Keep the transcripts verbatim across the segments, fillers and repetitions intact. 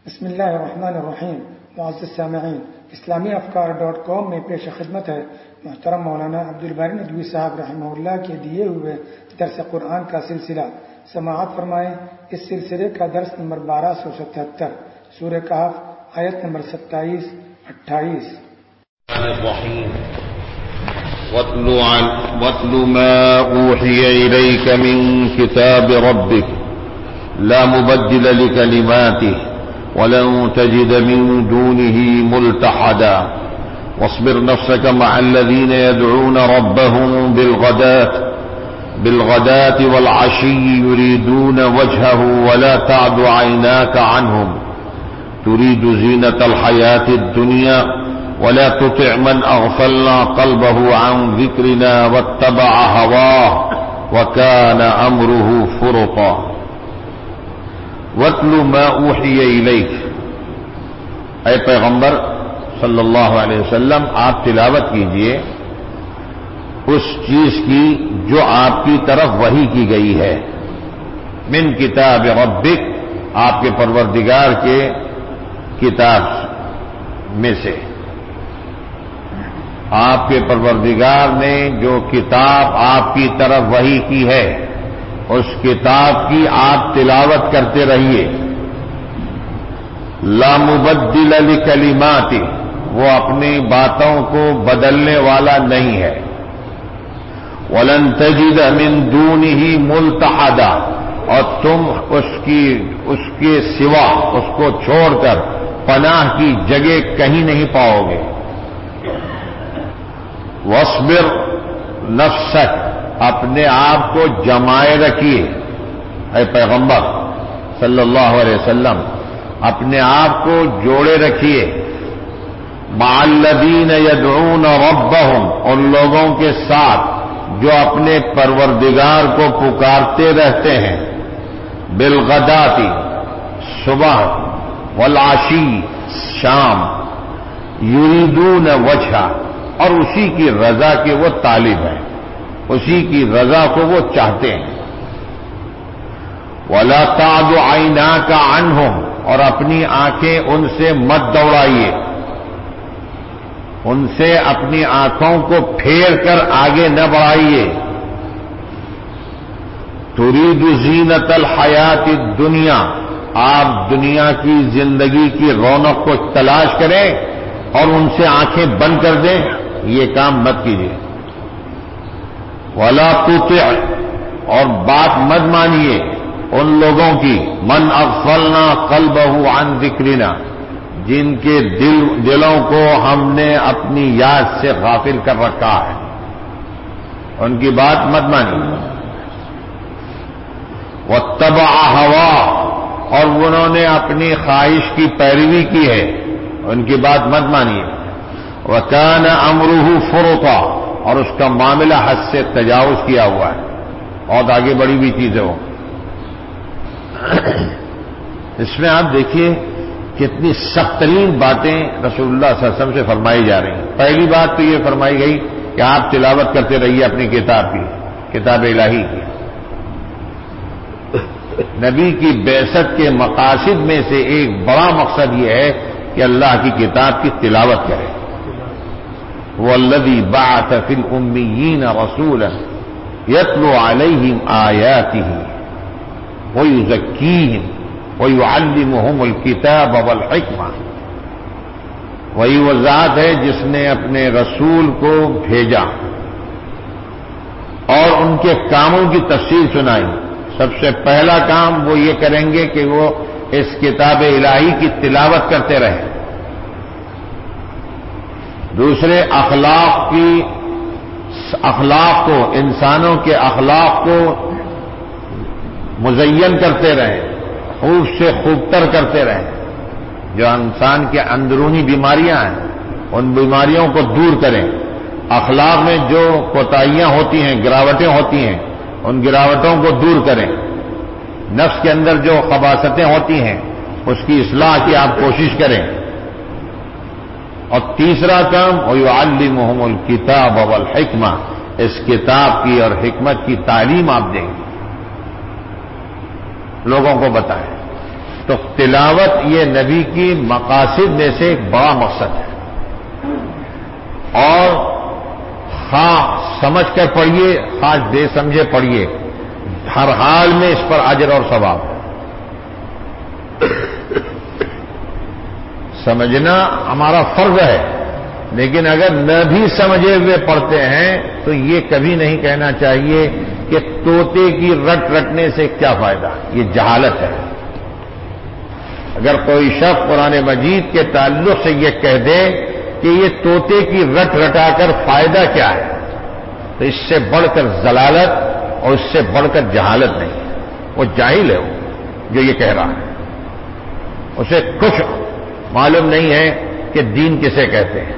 بسم اللہ الرحمن الرحیم. معزز سامعین، اسلامی افکار ڈاٹ کام میں پیش خدمت ہے محترم مولانا عبدالباری ندوی صاحب رحمہ اللہ کے دیے ہوئے درس قرآن کا سلسلہ. سماعت فرمائیں. اس سلسلے کا درس نمبر بارہ سو ستہتر، سورہ کہف، آیت نمبر ستائیس اٹھائیس. وَاتْلُ مَا أُوحِيَ إِلَيْكَ مِنْ كِتَابِ رَبِّكَ لَا مُبَدِّلَ لِكَلِمَاتِهِ وَلَنْ تَجِدَ مِنْ دُونِهِ مُلْتَحَدًا وَاصْبِرْ نَفْسَكَ مَعَ الَّذِينَ يَدْعُونَ رَبَّهُمْ بِالْغَدَاةِ بِالْغَدَاةِ وَالْعَشِيِّ يُرِيدُونَ وَجْهَهُ وَلَا تَعْدُ عَيْنَاكَ عَنْهُمْ تُرِيدُ زِينَةَ الْحَيَاةِ الدُّنْيَا وَلَا تُطِعْ مَنْ أَغْفَلْنَا قَلْبَهُ عَنْ ذِكْرِنَا وَاتَّبَعَ هَوَاهُ وَكَانَ أَمْرُهُ فُرُطًا. وَاتْلُ مَا أُوحِيَ إِلَيْكَ، اے پیغمبر صلی اللہ علیہ وسلم آپ تلاوت کیجئے اس چیز کی جو آپ کی طرف وحی کی گئی ہے. من کتاب ربک، آپ کے پروردگار کے کتاب میں سے. آپ کے پروردگار نے جو کتاب آپ کی طرف وحی کی ہے اس کتاب کی آپ تلاوت کرتے رہیے. لا مبدل لکلماتہ، وہ اپنی باتوں کو بدلنے والا نہیں ہے. ولن تجد من دونہ ملتحدا، اور تم اس کی اس کے سوا، اس کو چھوڑ کر پناہ کی جگہ کہیں نہیں پاؤ گے. واصبر نفسک، اپنے آپ کو جمائے رکھیے اے پیغمبر صلی اللہ علیہ وسلم، اپنے آپ کو جوڑے رکھیے. مع الذین یدعون ربہم، ان لوگوں کے ساتھ جو اپنے پروردگار کو پکارتے رہتے ہیں. بالغداتی، صبح، والعشی، شام. یریدون وجہہ، اور اسی کی رضا کے وہ طالب ہیں، اسی کی رضا کو وہ چاہتے ہیں. وَلَا تَعْدُ عَيْنَاكَ عَنْهُمْ، اور اپنی آنکھیں ان سے مت دوڑائیے، ان سے اپنی آنکھوں کو پھیر کر آگے نہ بڑھائیے. تُرِيدُ زِينَةَ الْحَيَاةِ الدُّنْيَا، آپ دنیا کی زندگی کی رونق کو تلاش کریں اور ان سے آنکھیں بند کر دیں، یہ کام مت کیجیے. وَلَا تُطِعْ، اور بات مت مانیے ان لوگوں کی. من اغفلنا قلبہ عن ذکرنا، جن کے دل دلوں کو ہم نے اپنی یاد سے غافل کر رکھا ہے، ان کی بات مت مانیے. واتبع ہوا، اور انہوں نے اپنی خواہش کی پیروی کی ہے، ان کی بات مت مانیے. وَكَانَ أَمْرُهُ فُرُطًا، اور اس کا معاملہ حد سے تجاوز کیا ہوا ہے، اور آگے بڑی بھی چیز ہے وہ. اس میں آپ دیکھیے کتنی سخت ترین باتیں رسول اللہ صلی اللہ علیہ وسلم سے فرمائی جا رہی ہیں. پہلی بات تو یہ فرمائی گئی کہ آپ تلاوت کرتے رہیے اپنی کتاب کی، کتاب الہی کی. نبی کی بعثت کے مقاصد میں سے ایک بڑا مقصد یہ ہے کہ اللہ کی کتاب کی تلاوت کرے. وَالَّذِي بَعَثَ فِي الْأُمِّيِّينَ رَسُولًا يَتْلُو عَلَيْهِمْ آيَاتِهِ وَيُزَكِّيهِمْ وَيُعَلِّمُهُمُ الْكِتَابَ وَالْحِكْمَةَ. وہی وہ ذات ہے جس نے اپنے رسول کو بھیجا اور ان کے کاموں کی تفصیل سنائی. سب سے پہلا کام وہ یہ کریں گے کہ وہ اس کتاب الہی کی تلاوت کرتے رہیں. دوسرے، اخلاق کی اخلاق کو، انسانوں کے اخلاق کو مزین کرتے رہیں، خوب سے خوب تر کرتے رہیں. جو انسان کے اندرونی بیماریاں ہیں ان بیماریوں کو دور کریں. اخلاق میں جو کوتاہیاں ہوتی ہیں، گراوٹیں ہوتی ہیں، ان گراوٹوں کو دور کریں. نفس کے اندر جو خباثتیں ہوتی ہیں اس کی اصلاح کی آپ کوشش کریں. اور تیسرا کام، وَيُعَلِّمُهُمُ الْكِتَابَ وَالْحِكْمَةَ، اس کتاب کی اور حکمت کی تعلیم آپ دیں گے، لوگوں کو بتائیں. تو تلاوت یہ نبی کی مقاصد میں سے ایک بڑا مقصد ہے، اور خواہ سمجھ کر پڑھیے خواہ بے سمجھے پڑھیے، ہر حال میں اس پر اجر اور ثواب ہے۔ سمجھنا ہمارا فرض ہے، لیکن اگر نہ بھی سمجھے ہوئے پڑھتے ہیں تو یہ کبھی نہیں کہنا چاہیے کہ طوطے کی رٹ رٹنے سے کیا فائدہ، یہ جہالت ہے۔ اگر کوئی شخص قرآن مجید کے تعلق سے یہ کہہ دے کہ یہ طوطے کی رٹ رٹا کر فائدہ کیا ہے، تو اس سے بڑھ کر ضلالت اور اس سے بڑھ کر جہالت نہیں ہے، وہ جاہل ہے وہ جو یہ کہہ رہا ہے، اسے کچھ معلوم نہیں ہے کہ دین کسے کہتے ہیں۔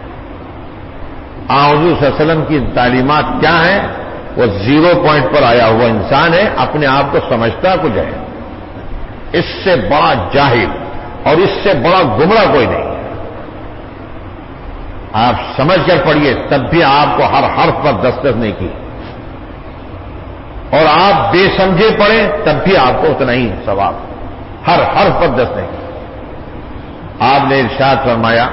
آن حضور صلی اللہ علیہ وسلم کی تعلیمات کیا ہیں؟ وہ زیرو پوائنٹ پر آیا ہوا انسان ہے، اپنے آپ کو سمجھتا کچھ ہے، اس سے بڑا جاہل اور اس سے بڑا گمراہ کوئی نہیں ہے۔ آپ سمجھ کر پڑھیے تب بھی آپ کو ہر حرف پر دستک نہیں کی، اور آپ بے سمجھے پڑھیں تب بھی آپ کو اتنا ہی ثواب، ہر حرف پر دست نہیں کی۔ آپ نے ارشاد فرمایا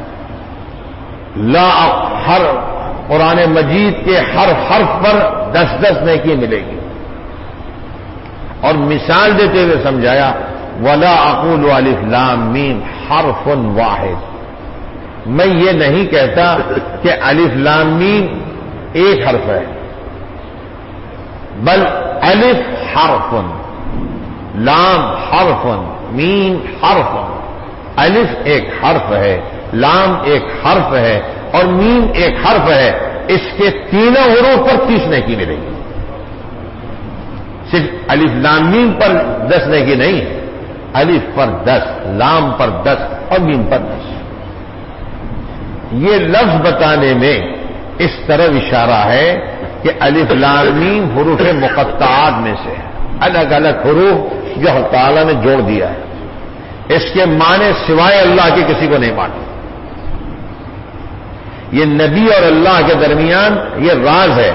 لا ہر قرآن مجید کے ہر حرف پر دس دس نیکی ملے گی، اور مثال دیتے ہوئے سمجھایا ولا اقول الف لام میم حرف واحد، میں یہ نہیں کہتا کہ الف لام میم ایک حرف ہے، بل الف حرف، لام حرف، میم حرف۔ الف ایک حرف ہے، لام ایک حرف ہے، اور میم ایک حرف ہے، اس کے تینوں حروف پر تیس نیکی ملے گی۔ صرف الف لام میم پر دس نیکی نہیں ہے، الف پر دس، لام پر دس اور میم پر دس۔ یہ لفظ بتانے میں اس طرح اشارہ ہے کہ الف لام میم حروف مقطعات میں سے ہے، الگ الگ حروف جو اللہ تعالیٰ نے جوڑ دیا ہے، اس کے معنی سوائے اللہ کے کسی کو نہیں معلوم۔ یہ نبی اور اللہ کے درمیان یہ راز ہے،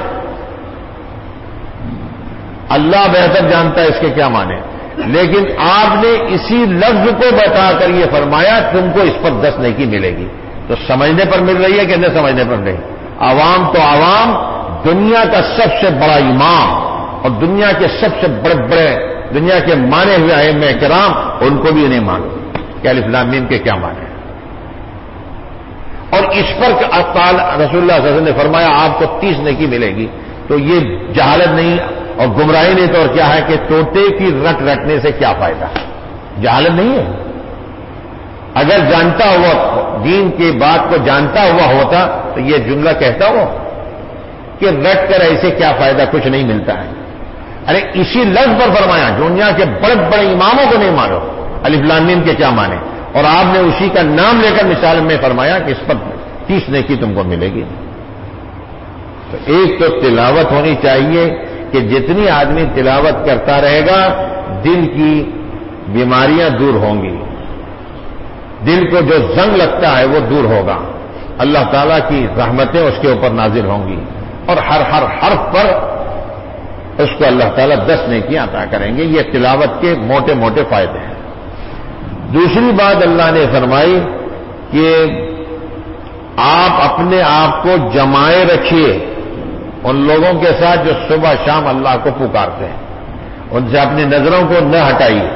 اللہ بہتر جانتا ہے اس کے کیا معنی، لیکن آپ نے اسی لفظ کو بتا کر یہ فرمایا تم کو اس پر دس نیکی ملے گی، تو سمجھنے پر مل رہی ہے کہ نہیں سمجھنے پر نہیں؟ عوام تو عوام، دنیا کا سب سے بڑا امام اور دنیا کے سب سے بڑے بڑے دنیا کے مانے ہوئے ائمہ کرام، ان کو بھی نہیں معلوم کہ الف لام میم کے کیا معنی ہیں، اور اس پر رسول اللہ صلی اللہ علیہ وسلم نے فرمایا آپ کو تیس نیکی ملے گی، تو یہ جہالت نہیں اور گمراہی نہیں تو اور کیا ہے کہ طوطے کی رٹ رٹنے سے کیا فائدہ؟ جہالت نہیں ہے۔ اگر جانتا ہوا دین کی بات کو جانتا ہوا ہوتا تو یہ جملہ کہتا ہو کہ رٹ کر ایسے کیا فائدہ، کچھ نہیں ملتا ہے۔ ارے اسی لفظ پر فرمایا دنیا کے بڑے بڑے اماموں کو نہیں مانو الف لام میم کے کیا مانے، اور آپ نے اسی کا نام لے کر مثال میں فرمایا کہ اس پر تیس نیکی تم کو ملے گی۔ تو ایک تو تلاوت ہونی چاہیے کہ جتنی آدمی تلاوت کرتا رہے گا دل کی بیماریاں دور ہوں گی، دل کو جو زنگ لگتا ہے وہ دور ہوگا، اللہ تعالیٰ کی رحمتیں اس کے اوپر نازل ہوں گی، اور ہر ہر حرف پر اس کو اللہ تعالیٰ دس نیکیاں عطا کریں گے۔ یہ تلاوت کے موٹے موٹے فائدے ہیں۔ دوسری بات اللہ نے فرمائی کہ آپ اپنے آپ کو جمائے رکھیے ان لوگوں کے ساتھ جو صبح شام اللہ کو پکارتے ہیں، ان سے اپنی نظروں کو نہ ہٹائیے۔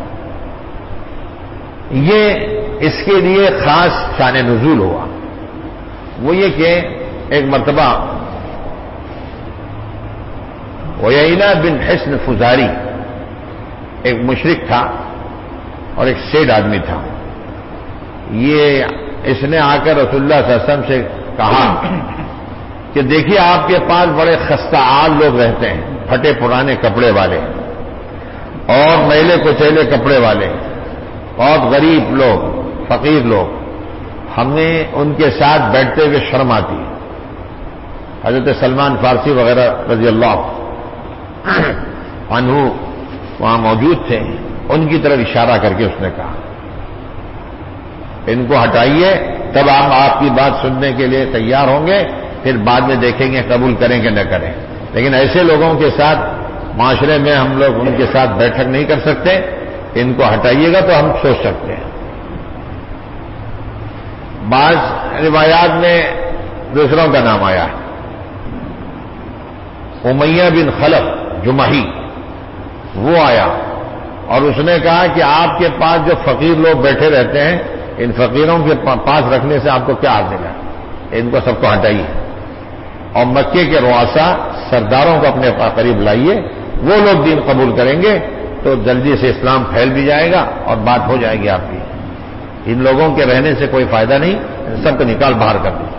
یہ اس کے لیے خاص شان نزول ہوا، وہ یہ کہ ایک مرتبہ عیینہ بن حصن فزاری ایک مشرک تھا اور ایک سیڈ آدمی تھا، یہ اس نے آ کر رسول اللہ صلی اللہ علیہ وسلم سے کہا کہ دیکھیے آپ کے پاس بڑے خستہ حال لوگ رہتے ہیں، پھٹے پرانے کپڑے والے اور میلے کچیلے کپڑے والے، بہت غریب لوگ، فقیر لوگ، ہمیں ان کے ساتھ بیٹھتے ہوئے شرم آتی ہے۔ حضرت سلمان فارسی وغیرہ رضی اللہ عنہ وہاں موجود تھے، ان کی طرف اشارہ کر کے اس نے کہا ان کو ہٹائیے، تب آپ آپ کی بات سننے کے لیے تیار ہوں گے، پھر بعد میں دیکھیں گے قبول کریں کہ نہ کریں، لیکن ایسے لوگوں کے ساتھ معاشرے میں ہم لوگ ان کے ساتھ بیٹھک نہیں کر سکتے، ان کو ہٹائیے گا تو ہم سوچ سکتے ہیں. بعض روایات میں دوسروں کا نام آیا ہے. امیہ بن خلف جمحی وہ آیا اور اس نے کہا کہ آپ کے پاس جو فقیر لوگ بیٹھے رہتے ہیں ان فقیروں کے پاس رکھنے سے آپ کو کیا حاصل ہے؟ ان کو سب کو ہٹائیے اور مکے کے رؤسا سرداروں کو اپنے قریب لائیے، وہ لوگ دین قبول کریں گے تو جلدی سے اسلام پھیل بھی جائے گا اور بات ہو جائے گی آپ کی. ان لوگوں کے رہنے سے کوئی فائدہ نہیں، سب کو نکال باہر کر دیجیے.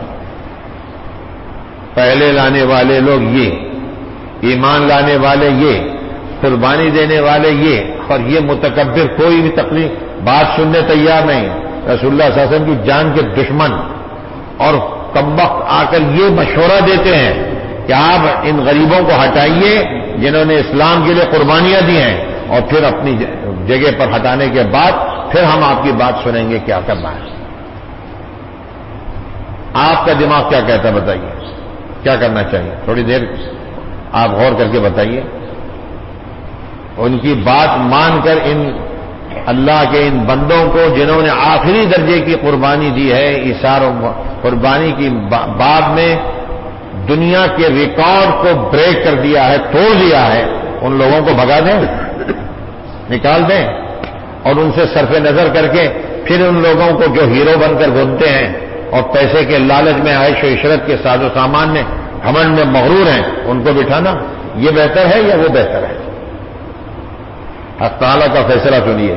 پہلے لانے والے لوگ یہ، ایمان لانے والے یہ، قربانی دینے والے یہ، اور یہ متکبر کوئی بھی تکلیف بات سننے تیار نہیں. رسول اللہ صلی اللہ علیہ وسلم کی جان کے دشمن اور کمبخت آ کر یہ مشورہ دیتے ہیں کہ آپ ان غریبوں کو ہٹائیے جنہوں نے اسلام کے لیے قربانیاں دی ہیں، اور پھر اپنی جگہ پر ہٹانے کے بعد پھر ہم آپ کی بات سنیں گے کیا کرنا ہے. آپ کا دماغ کیا کہتا ہے بتائیے، کیا کرنا چاہیے؟ تھوڑی دیر آپ غور کر کے بتائیے. ان کی بات مان کر ان اللہ کے ان بندوں کو جنہوں نے آخری درجے کی قربانی دی ہے، ایثار و قربانی کی بعد میں دنیا کے ریکارڈ کو بریک کر دیا ہے، توڑ دیا ہے، ان لوگوں کو بھگا دیں، نکال دیں اور ان سے صرف نظر کر کے پھر ان لوگوں کو جو ہیرو بن کر گھومتے ہیں اور پیسے کے لالچ میں عیش و عشرت کے ساز و سامان میں گھمنڈ میں مغرور ہیں، ان کو بٹھانا یہ بہتر ہے یا وہ بہتر ہے؟ حق تعالیٰ کا فیصلہ سنیے.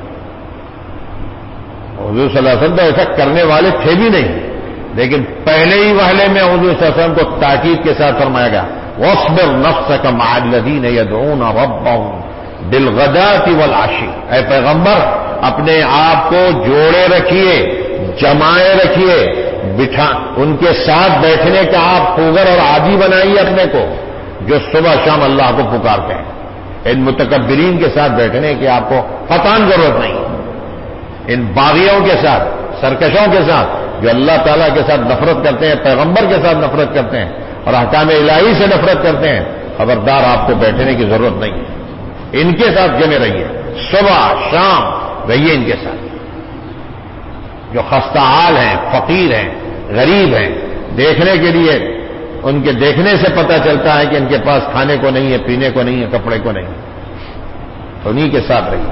حضور صلی اللہ علیہ وسلم تو ایسا کرنے والے تھے بھی نہیں، لیکن پہلے ہی وحلے میں حضور صلی اللہ علیہ وسلم کو تاکید کے ساتھ فرمایا گیا وَاصْبِرْ نَفْسَكَ مَعَ الَّذِينَ يَدْعُونَ رَبَّهُمْ بِالْغَدَاةِ وَالْعَشِيِّ. اے پیغمبر اپنے آپ کو جوڑے رکھیے، جمائے رکھیے، بٹھا ان کے ساتھ بیٹھنے کا آپ خوگر اور عادی بنائیے اپنے کو، جو صبح شام اللہ کو پکارتے ہیں. ان متکبرین کے ساتھ بیٹھنے کی آپ کو قطعاً ضرورت نہیں. ان باغیوں کے ساتھ، سرکشوں کے ساتھ جو اللہ تعالیٰ کے ساتھ نفرت کرتے ہیں، پیغمبر کے ساتھ نفرت کرتے ہیں اور احکام الہی سے نفرت کرتے ہیں، خبردار آپ کو بیٹھنے کی ضرورت نہیں ہے. ان کے ساتھ جمے رہیے، صبح شام رہیے ان کے ساتھ. جو خستہ حال ہیں، فقیر ہیں، غریب ہیں، دیکھنے کے لیے ان کے دیکھنے سے پتہ چلتا ہے کہ ان کے پاس کھانے کو نہیں ہے، پینے کو نہیں ہے، کپڑے کو نہیں ہے، تو انہی کے ساتھ رہیے.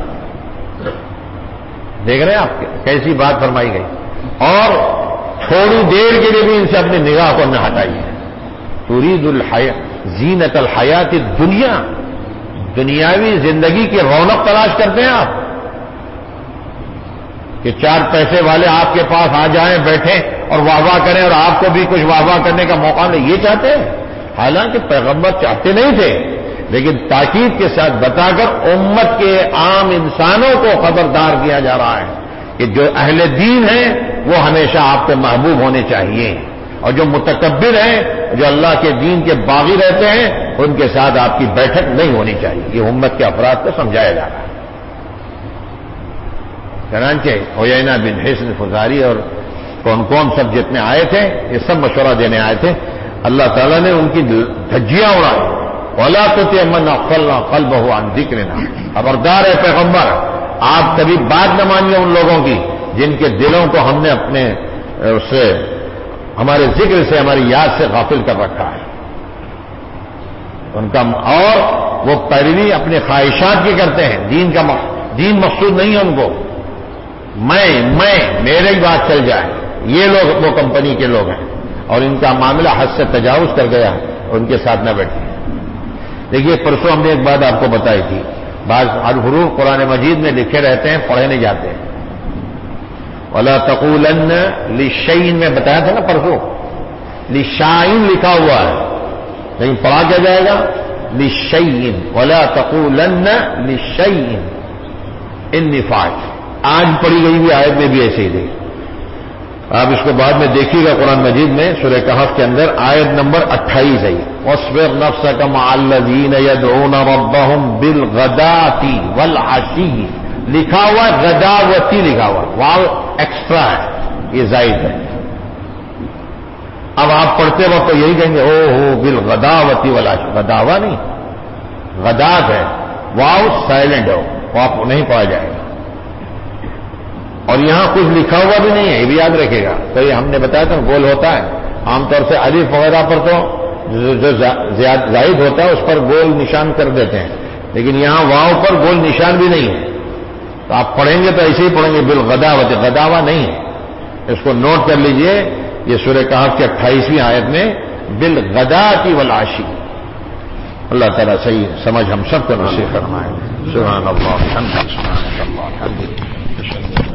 دیکھ رہے ہیں آپ کیسی بات فرمائی گئی. اور تھوڑی دیر کے لیے بھی ان سے اپنی نگاہ کو نہ ہٹائیے. ترید الحیات زینت الحیات الدنیا، دنیاوی زندگی کی رونق تلاش کرتے ہیں آپ کہ چار پیسے والے آپ کے پاس آ جائیں، بیٹھیں اور واہ واہ کریں اور آپ کو بھی کچھ واہ واہ کرنے کا موقع ملے، یہ چاہتے ہیں؟ حالانکہ پیغمبر چاہتے نہیں تھے، لیکن تاکید کے ساتھ بتا کر امت کے عام انسانوں کو خبردار کیا جا رہا ہے کہ جو اہل دین ہیں وہ ہمیشہ آپ کو محبوب ہونے چاہیے، اور جو متکبر ہیں، جو اللہ کے دین کے باغی رہتے ہیں، ان کے ساتھ آپ کی بیٹھک نہیں ہونی چاہیے. یہ امت کے افراد کو سمجھایا جا رہا ہے. چنانچہ عیینہ بن حصن فزاری اور کون کون سب جتنے آئے تھے یہ سب مشورہ دینے آئے تھے. اللہ تعالیٰ نے ان کی دھجیاں اڑائی. وَلَا تُطِعْ مَنْ أَغْفَلْنَا قَلْبَهُ عَنْ ذِكْرِنَا. خبردار ہے پیغمبر، آپ کبھی بات نہ مانیے ان لوگوں کی جن کے دلوں کو ہم نے اپنے اس سے ہمارے ذکر سے، ہماری یاد سے غافل کر رکھا ہے. ان کا اور وہ پیروی اپنے خواہشات کی کرتے ہیں، دین کا دین مقصود نہیں ہے ان کو. میں میں میرے ہی بات چل جائے، یہ لوگ وہ کمپنی کے لوگ ہیں اور ان کا معاملہ حد سے تجاوز کر گیا، ان کے ساتھ نہ بیٹھے. دیکھیے پرسوں ہم نے ایک بات آپ کو بتائی تھی، بعض حروف قرآن مجید میں لکھے رہتے ہیں، پڑھے نہیں جاتے ہیں. وَلَا تَقُولَنَّ لِشَيْءٍ میں بتایا تھا نا پرسوں، لِشَيْءٍ لکھا ہوا ہے لیکن پڑھا کیا جائے گا؟ لِشَيْءٍ. وَلَا تَقُولَنَّ لِشَيْءٍ إِنِّي فَاعِلٌ. آج پڑھی گئی بھی آیت میں بھی ایسے ہی دیکھ. آپ اس کو بعد میں دیکھیے گا قرآن مجید میں سورہ کہف کے اندر آیت نمبر اٹھائیس ہے. وَاصْبِرْ نَفْسَكَ مَعَ الَّذِينَ يَدْعُونَ رَبَّهُمْ بِالْغَدَاةِ وَالْعَشِيِّ. لکھا ہوا غداوتی لکھا ہوا، واو ایکسٹرا ہے، یہ زائد ہے. اب آپ پڑھتے وقت تو یہی کہیں گے او ہو بالغداوتی والعشی. غداوا نہیں، غدات ہے، واو سائلنٹ ہو، وہ آپ کو نہیں پڑھا جائے گا. اور یہاں کچھ لکھا ہوا بھی نہیں ہے، یہ بھی یاد رکھے گا. تو یہ ہم نے بتایا تھا گول ہوتا ہے، عام طور سے الف وغیرہ پر تو جو زائد ہوتا ہے اس پر گول نشان کر دیتے ہیں، لیکن یہاں واؤ پر گول نشان بھی نہیں ہے. تو آپ پڑھیں گے تو ایسے ہی پڑھیں گے، بالغداوت، غداوا نہیں ہے. اس کو نوٹ کر لیجئے، یہ سورہ کہف کی اٹھائیسویں آیت میں بالغداۃ والعشی. اللہ تعالیٰ صحیح سمجھ ہم سب کو نصیب فرمائے. سبحان اللہ، الحمد للہ.